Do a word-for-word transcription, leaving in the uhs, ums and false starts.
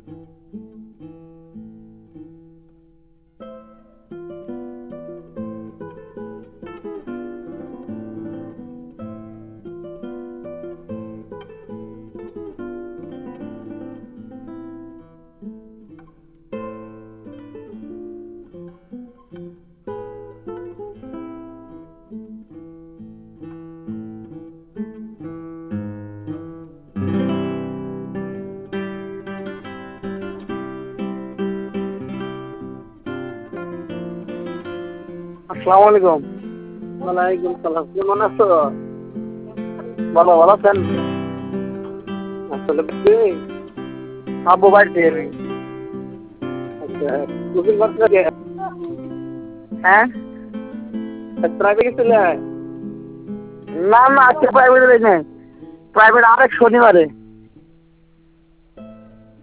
আসসালামু আলাইকুম। ওয়ালাইকুম সালাম। কেমন আছো? ভালো ভালো আছেন? আসলে কি আব্বু বাড়িতে নেই। আচ্ছা গোসল করতে গে হ্যাঁ প্রাইভেট গেছিলে? না না আজকে প্রাইভেটে যাই নাই। প্রাইভেট আরেক শনিবারে।